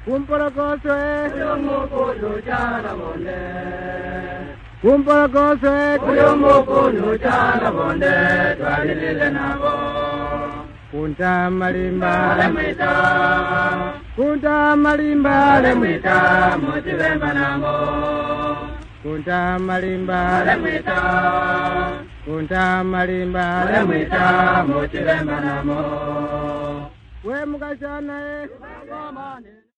Kumporokoso Uyo mukulu chala bonde. Kumporokoso Uyo mukulu chala bonde. Twalilile nabo. Kunta malimba Alemwita. Kunta malimba Alemwita. Mutibemba nabo. Kunta malimba Alemwita. Kunta malimba Alemwita. Mutibemba nabo. We mukashana